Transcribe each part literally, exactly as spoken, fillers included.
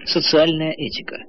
Социальная этика.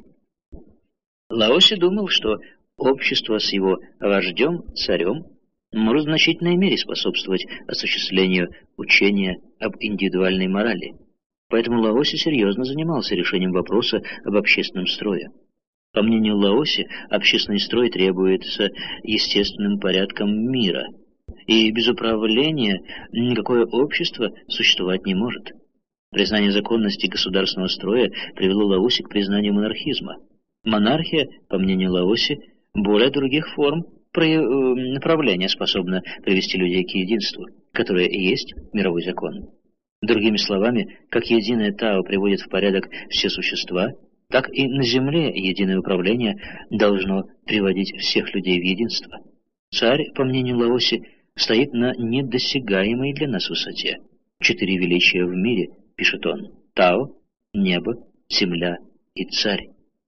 Лаоси думал, что общество с его вождем, царем, может в значительной мере способствовать осуществлению учения об индивидуальной морали. Поэтому Лаоси серьезно занимался решением вопроса об общественном строе. По мнению Лаоси, общественный строй требуется естественным порядком мира, и без управления никакое общество существовать не может. Признание законности государственного строя привело Лаоси к признанию монархизма. Монархия, по мнению Лаоси, более других форм направления способна привести людей к единству, которое и есть мировой закон. Другими словами, как единое Тао приводит в порядок все существа, так и на земле единое управление должно приводить всех людей в единство. Царь, по мнению Лаоси, стоит на недосягаемой для нас высоте. Четыре величия в мире, пишет он: Тао, небо, земля и царь.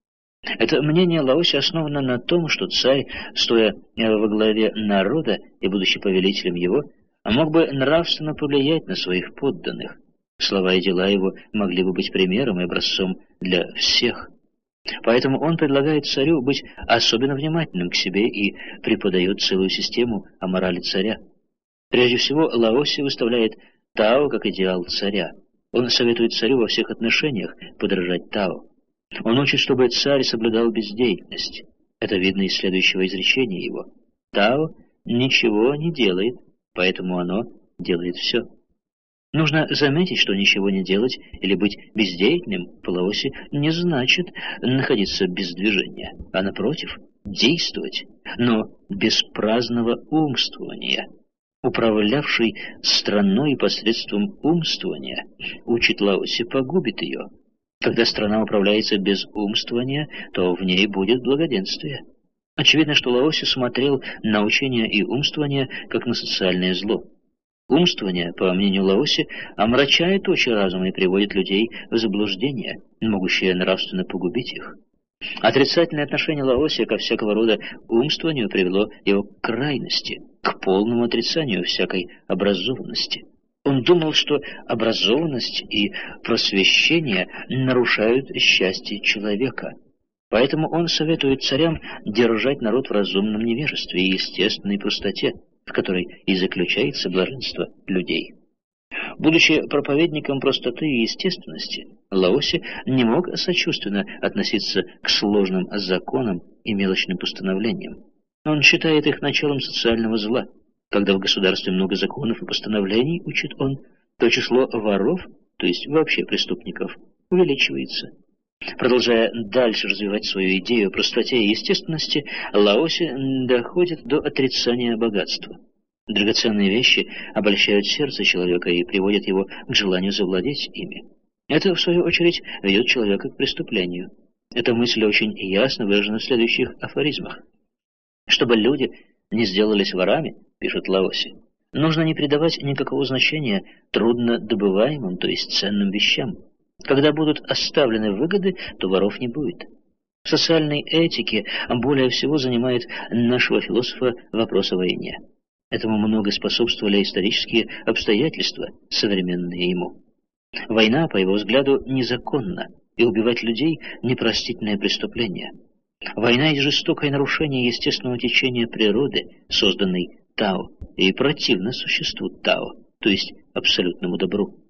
Это мнение Лаоси основано на том, что царь, стоя во главе народа и будучи повелителем его, мог бы нравственно повлиять на своих подданных. Слова и дела его могли бы быть примером и образцом для всех. Поэтому он предлагает царю быть особенно внимательным к себе и преподает целую систему о морали царя. Прежде всего, Лаоси выставляет Тао как идеал царя. Он советует царю во всех отношениях подражать Тао. Он учит, чтобы царь соблюдал бездеятельность. Это видно из следующего изречения его: Тао ничего не делает, поэтому оно делает все. Нужно заметить, что ничего не делать или быть бездеятельным по Лаоси не значит находиться без движения, а напротив, действовать, но без праздного умствования. Управлявший страной посредством умствования, учит Лаоси, погубит ее. Когда страна управляется без умствования, то в ней будет благоденствие. Очевидно, что Лаоси смотрел на учение и умствование как на социальное зло. Умствование, по мнению Лаоси, омрачает очи разума и приводит людей в заблуждение, могущее нравственно погубить их. Отрицательное отношение Лаоси ко всякого рода умствованию привело его к крайности, к полному отрицанию всякой образованности. Он думал, что образованность и просвещение нарушают счастье человека. Поэтому он советует царям держать народ в разумном невежестве и естественной простоте, в которой и заключается блаженство людей. Будучи проповедником простоты и естественности, Лаоси не мог сочувственно относиться к сложным законам и мелочным постановлениям. Он считает их началом социального зла. Когда в государстве много законов и постановлений, учит он, то число воров, то есть вообще преступников, увеличивается. Продолжая дальше развивать свою идею о простоте и естественности, Лаоси доходит до отрицания богатства. Драгоценные вещи обольщают сердце человека и приводят его к желанию завладеть ими. Это, в свою очередь, ведет человека к преступлению. Эта мысль очень ясно выражена в следующих афоризмах. Чтобы люди не сделались ворами, пишет Лаоси, нужно не придавать никакого значения трудно добываемым, то есть ценным вещам. Когда будут оставлены выгоды, то воров не будет. В социальной этике более всего занимает нашего философа вопрос о войне. Этому много способствовали исторические обстоятельства, современные ему. Война, по его взгляду, незаконна, и убивать людей – непростительное преступление. Война есть жестокое нарушение естественного течения природы, созданной Тао, и противно существу Тао, то есть абсолютному добру.